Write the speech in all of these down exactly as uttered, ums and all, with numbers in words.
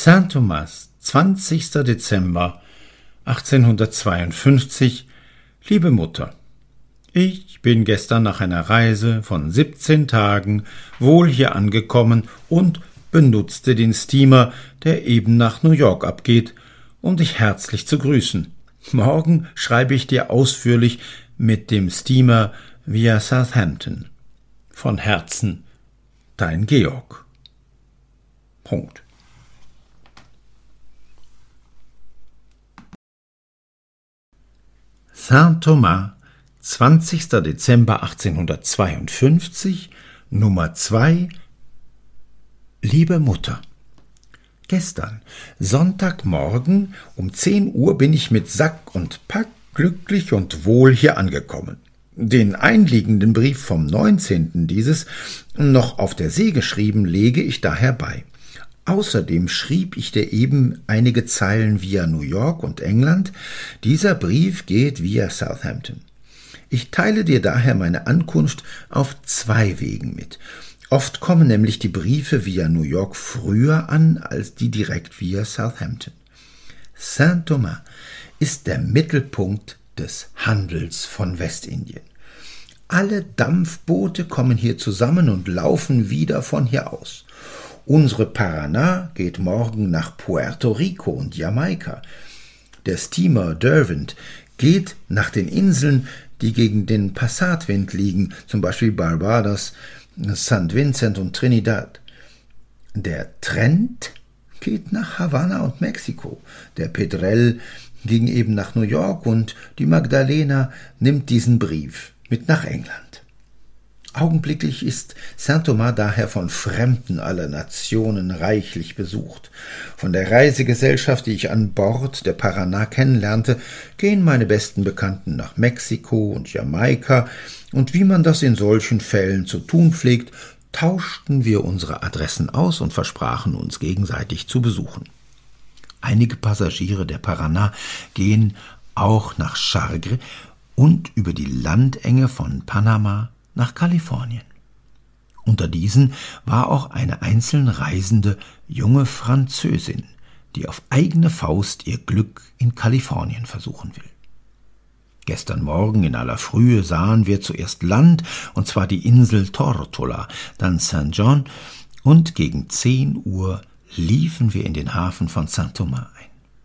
Saint Thomas, zwanzigster Dezember achtzehnhundertzweiundfünfzig. Liebe Mutter, ich bin gestern nach einer Reise von siebzehn Tagen wohl hier angekommen und benutzte den Steamer, der eben nach New York abgeht, um dich herzlich zu grüßen. Morgen schreibe ich dir ausführlich mit dem Steamer via Southampton. Von Herzen, dein Georg. Punkt. Saint Thomas, zwanzigster Dezember achtzehnhundertzweiundfünfzig, Nummer zwei. Liebe Mutter, gestern, Sonntagmorgen um zehn Uhr bin ich mit Sack und Pack glücklich und wohl hier angekommen. Den einliegenden Brief vom neunzehnten dieses, noch auf der See geschrieben, lege ich daher bei. Außerdem schrieb ich dir eben einige Zeilen via New York und England. Dieser Brief geht via Southampton. Ich teile dir daher meine Ankunft auf zwei Wegen mit. Oft kommen nämlich die Briefe via New York früher an als die direkt via Southampton. Saint Thomas ist der Mittelpunkt des Handels von Westindien. Alle Dampfboote kommen hier zusammen und laufen wieder von hier aus. Unsere Paraná geht morgen nach Puerto Rico und Jamaika. Der Steamer Derwent geht nach den Inseln, die gegen den Passatwind liegen, zum Beispiel Barbados, Sankt Vincent und Trinidad. Der Trent geht nach Havanna und Mexiko. Der Pedrell ging eben nach New York und die Magdalena nimmt diesen Brief mit nach England. Augenblicklich ist Saint Thomas daher von Fremden aller Nationen reichlich besucht. Von der Reisegesellschaft, die ich an Bord der Paraná kennenlernte, gehen meine besten Bekannten nach Mexiko und Jamaika, und wie man das in solchen Fällen zu tun pflegt, tauschten wir unsere Adressen aus und versprachen uns gegenseitig zu besuchen. Einige Passagiere der Paraná gehen auch nach Chagres und über die Landenge von Panama nach Kalifornien. Unter diesen war auch eine einzeln reisende junge Französin, die auf eigene Faust ihr Glück in Kalifornien versuchen will. Gestern Morgen in aller Frühe sahen wir zuerst Land, und zwar die Insel Tortola, dann Saint John, und gegen zehn Uhr liefen wir in den Hafen von Saint Thomas ein.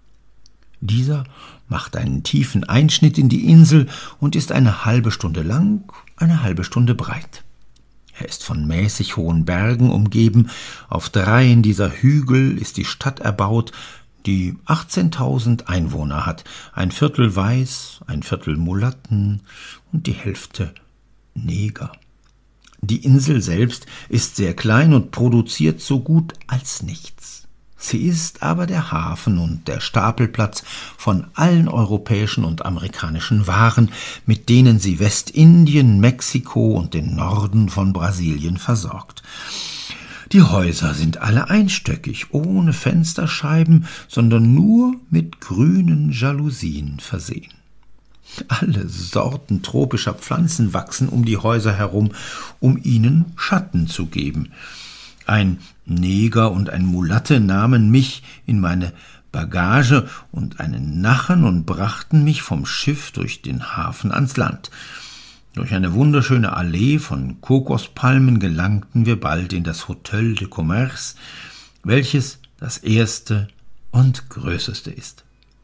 Dieser macht einen tiefen Einschnitt in die Insel und ist eine halbe Stunde lang, eine halbe Stunde breit. Er ist von mäßig hohen Bergen umgeben. Auf dreien dieser Hügel ist die Stadt erbaut, die achtzehntausend Einwohner hat, ein Viertel Weiß, ein Viertel Mulatten und die Hälfte Neger. Die Insel selbst ist sehr klein und produziert so gut als nichts. Sie ist aber der Hafen und der Stapelplatz von allen europäischen und amerikanischen Waren, mit denen sie Westindien, Mexiko und den Norden von Brasilien versorgt. Die Häuser sind alle einstöckig, ohne Fensterscheiben, sondern nur mit grünen Jalousien versehen. Alle Sorten tropischer Pflanzen wachsen um die Häuser herum, um ihnen Schatten zu geben. Ein Neger und ein Mulatte nahmen mich in meine Bagage und einen Nachen und brachten mich vom Schiff durch den Hafen ans Land. Durch eine wunderschöne Allee von Kokospalmen gelangten wir bald in das Hotel de Commerce, welches das erste und größte ist.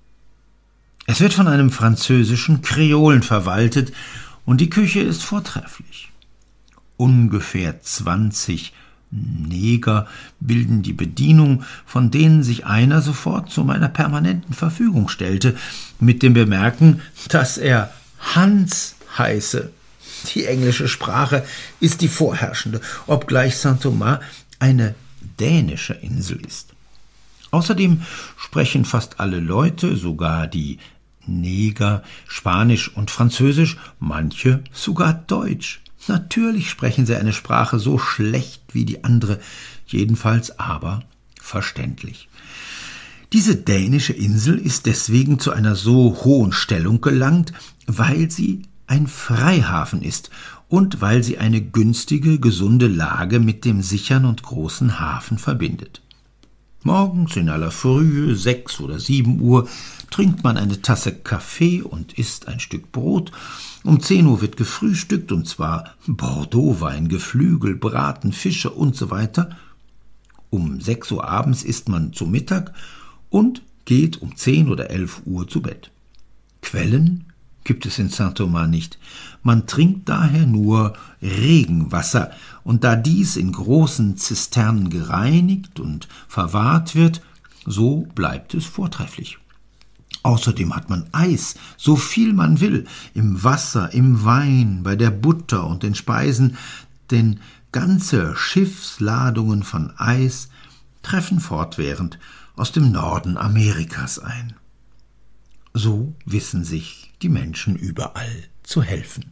Es wird von einem französischen Kreolen verwaltet und die Küche ist vortrefflich. Ungefähr zwanzig Neger bilden die Bedienung, von denen sich einer sofort zu meiner permanenten Verfügung stellte, mit dem Bemerken, dass er Hans heiße. Die englische Sprache ist die vorherrschende, obgleich Saint Thomas eine dänische Insel ist. Außerdem sprechen fast alle Leute, sogar die Neger, Spanisch und Französisch, manche sogar Deutsch. Natürlich sprechen sie eine Sprache so schlecht wie die andere, jedenfalls aber verständlich. Diese dänische Insel ist deswegen zu einer so hohen Stellung gelangt, weil sie ein Freihafen ist und weil sie eine günstige, gesunde Lage mit dem sichern und großen Hafen verbindet. Morgens in aller Frühe, sechs oder sieben Uhr, trinkt man eine Tasse Kaffee und isst ein Stück Brot. Um zehn Uhr wird gefrühstückt, und zwar Bordeauxwein, Geflügel, Braten, Fische und so weiter. Um sechs Uhr abends isst man zu Mittag und geht um zehn oder elf Uhr zu Bett. Quellen gibt es in Saint-Thomas nicht. Man trinkt daher nur Regenwasser, und da dies in großen Zisternen gereinigt und verwahrt wird, so bleibt es vortrefflich. Außerdem hat man Eis, so viel man will, im Wasser, im Wein, bei der Butter und den Speisen, denn ganze Schiffsladungen von Eis treffen fortwährend aus dem Norden Amerikas ein. So wissen sich die Menschen überall zu helfen.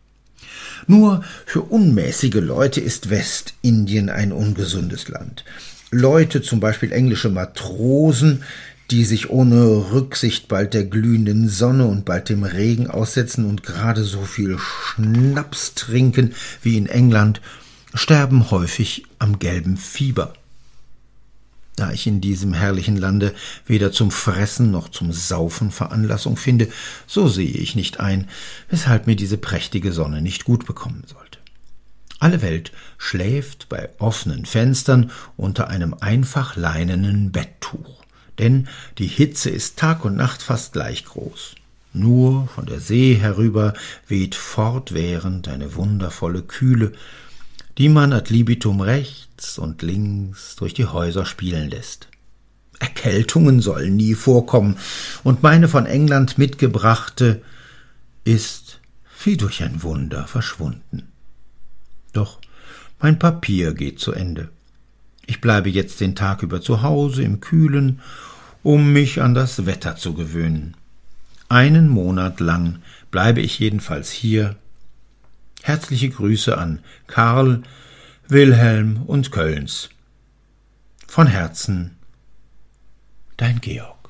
Nur für unmäßige Leute ist Westindien ein ungesundes Land. Leute, zum Beispiel englische Matrosen, die sich ohne Rücksicht bald der glühenden Sonne und bald dem Regen aussetzen und gerade so viel Schnaps trinken wie in England, sterben häufig am gelben Fieber. Da ich in diesem herrlichen Lande weder zum Fressen noch zum Saufen Veranlassung finde, so sehe ich nicht ein, weshalb mir diese prächtige Sonne nicht gut bekommen sollte. Alle Welt schläft bei offenen Fenstern unter einem einfach leinenen Betttuch, denn die Hitze ist Tag und Nacht fast gleich groß. Nur von der See herüber weht fortwährend eine wundervolle Kühle, die man ad libitum rechts und links durch die Häuser spielen lässt. Erkältungen sollen nie vorkommen, und meine von England mitgebrachte ist wie durch ein Wunder verschwunden. Doch mein Papier geht zu Ende. Ich bleibe jetzt den Tag über zu Hause im Kühlen, um mich an das Wetter zu gewöhnen. Einen Monat lang bleibe ich jedenfalls hier. Herzliche Grüße an Karl, Wilhelm und Kölns. Von Herzen, dein Georg.